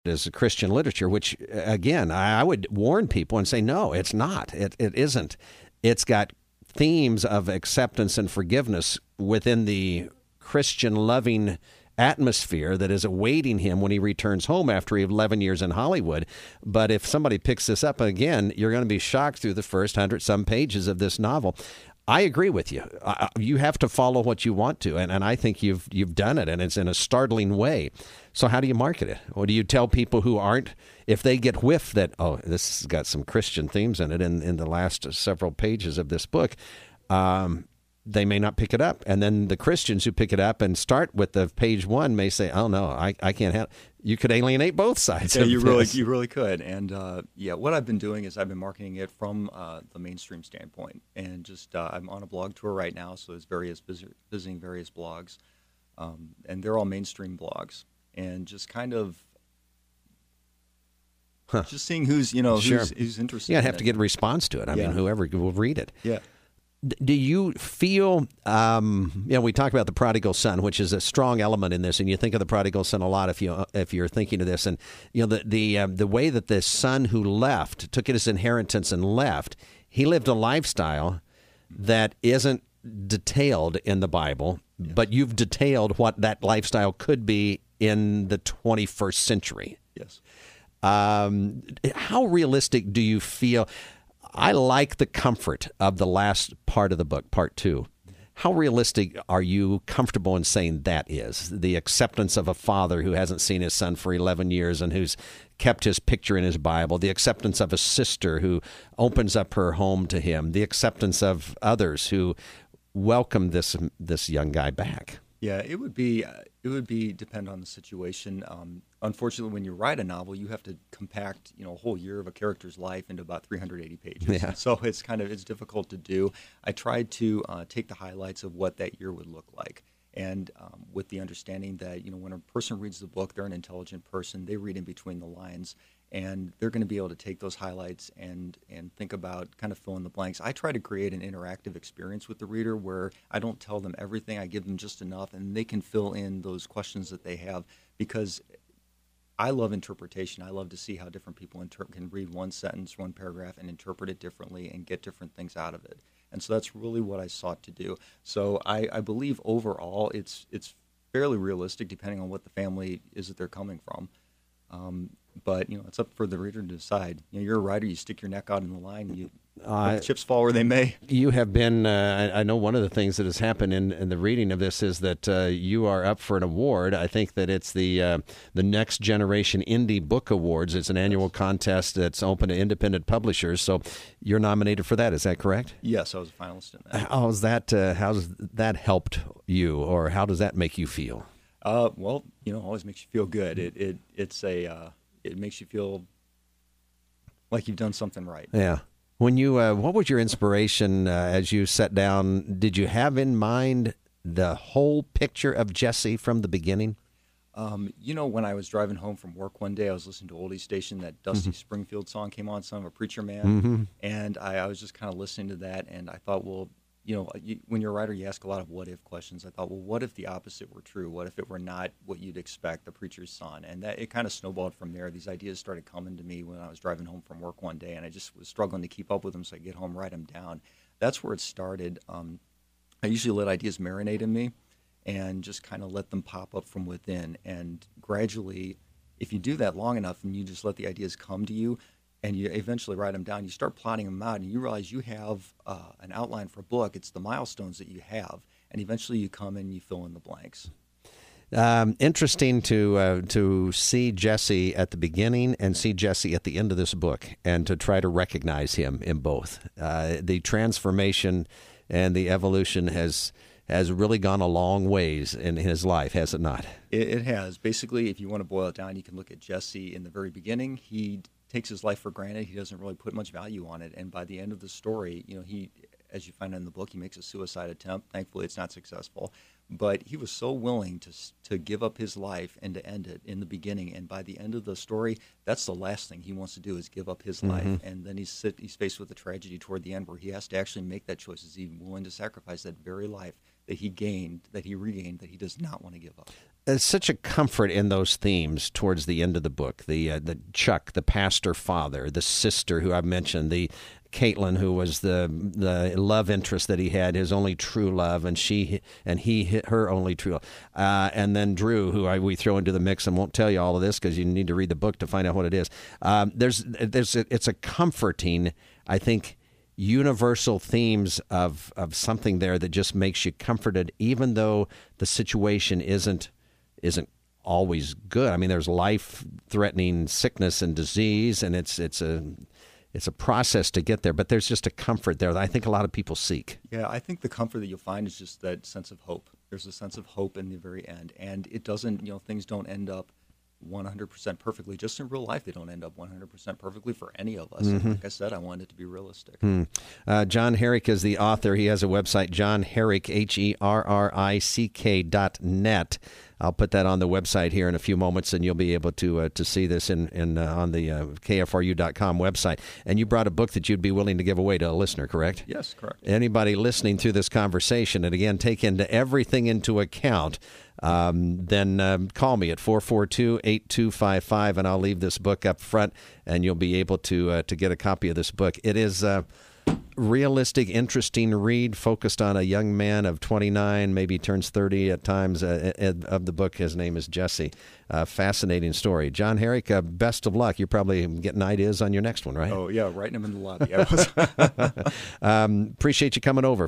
as a Christian literature, which, again, I would warn people and say, no, it's not. It isn't. It's got themes of acceptance and forgiveness within the Christian loving atmosphere that is awaiting him when he returns home after 11 years in Hollywood. But if somebody picks this up again, you're going to be shocked through the first 100-some pages of this novel. I agree with you. You have to follow what you want to, and I think you've done it, and it's in a startling way. So how do you market it? Or do you tell people who aren't, if they get whiff that, oh, this has got some Christian themes in it in the last several pages of this book, they may not pick it up. And then the Christians who pick it up and start with the page one may say, oh, no, I can't have. You could alienate both sides. Yeah, of you this. really could. And what I've been doing is I've been marketing it from the mainstream standpoint, and just I'm on a blog tour right now, so there's visiting various blogs, and they're all mainstream blogs, and just kind of just seeing who's interested. Yeah, in have to get a response to it. I mean, whoever will read it. Yeah. Do you feel, we talk about the prodigal son, which is a strong element in this, and you think of the prodigal son a lot if you're thinking of this, and the way that the son who left took his inheritance and left, he lived a lifestyle that isn't detailed in the Bible, but you've detailed what that lifestyle could be in the 21st century. Yes. How realistic do you feel? I like the comfort of the last part of the book, part 2. How realistic are you comfortable in saying that is? The acceptance of a father who hasn't seen his son for 11 years and who's kept his picture in his Bible. The acceptance of a sister who opens up her home to him. The acceptance of others who welcome this young guy back. Yeah, it would be depend on the situation. Unfortunately, when you write a novel, you have to compact a whole year of a character's life into about 380 pages. Yeah. So it's difficult to do. I tried to take the highlights of what that year would look like, and with the understanding that when a person reads the book, they're an intelligent person. They read in between the lines, and they're going to be able to take those highlights and think about kind of fill in the blanks. I try to create an interactive experience with the reader where I don't tell them everything. I give them just enough, and they can fill in those questions that they have, because I love interpretation. I love to see how different people can read one sentence, one paragraph, and interpret it differently and get different things out of it. And so that's really what I sought to do. So I believe overall it's fairly realistic depending on what the family is that they're coming from. But it's up for the reader to decide. You're a writer. You stick your neck out in the line. You let the chips fall where they may. You have been. I know one of the things that has happened in the reading of this is that you are up for an award. I think that it's the Next Generation Indie Book Awards. It's an annual contest that's open to independent publishers. So you're nominated for that. Is that correct? Yes, I was a finalist in that. How's that helped you, or how does that make you feel? Well, always makes you feel good. It makes you feel like you've done something right. Yeah. When you, what was your inspiration as you sat down? Did you have in mind the whole picture of Jesse from the beginning? When I was driving home from work one day, I was listening to Oldie Station. That Dusty Springfield song came on, Son of a Preacher Man, and I was just kind of listening to that, and I thought, well, when you're a writer, you ask a lot of what-if questions. I thought, well, what if the opposite were true? What if it were not what you'd expect, the preacher's son? And that it kind of snowballed from there. These ideas started coming to me when I was driving home from work one day, and I just was struggling to keep up with them, so I get home, write them down. That's where it started. I usually let ideas marinate in me and just kind of let them pop up from within. And gradually, if you do that long enough and you just let the ideas come to you, and you eventually write them down, you start plotting them out, and you realize you have an outline for a book. It's the milestones that you have, and eventually you come and you fill in the blanks. Interesting to see Jesse at the beginning and see Jesse at the end of this book, and to try to recognize him in both. The transformation and the evolution has really gone a long ways in his life, has it not? It has. Basically, if you want to boil it down, you can look at Jesse in the very beginning. He takes his life for granted. He doesn't really put much value on it. And by the end of the story, he, as you find in the book, he makes a suicide attempt. Thankfully, it's not successful. But he was so willing to give up his life and to end it in the beginning. And by the end of the story, that's the last thing he wants to do is give up his life. And then he's faced with a tragedy toward the end where he has to actually make that choice. Is he willing to sacrifice that very life that he gained, that he regained, that he does not want to give up. There's such a comfort in those themes towards the end of the book. The Chuck, the pastor father, the sister who I mentioned, the Caitlin, who was the love interest that he had, his only true love, and her only true love, and then Drew, who we throw into the mix and won't tell you all of this because you need to read the book to find out what it is. It's a comforting, I think, universal themes of something there that just makes you comforted, even though the situation isn't always good. I mean, there's life-threatening sickness and disease, and it's a process to get there, but there's just a comfort there that I think a lot of people seek. Yeah, I think the comfort that you'll find is just that sense of hope. There's a sense of hope in the very end, and it doesn't, things don't end up 100% perfectly. Just in real life, they don't end up 100% perfectly for any of us. And like I said, I wanted it to be realistic. John Herrick is the author. He has a website, johnherrick, HERRICK.net. I'll put that on the website here in a few moments, and you'll be able to see this on the KFRU.com website. And you brought a book that you'd be willing to give away to a listener, correct? Yes, correct. Anybody listening through this conversation, and again, take everything into account, then call me at 442-8255, and I'll leave this book up front, and you'll be able to get a copy of this book. It is realistic, interesting read, focused on a young man of 29, maybe turns 30 at times, of the book. His name is Jesse. Fascinating story. John Herrick, best of luck. You're probably getting ideas on your next one, right? Oh, yeah, writing them in the lobby. Appreciate you coming over.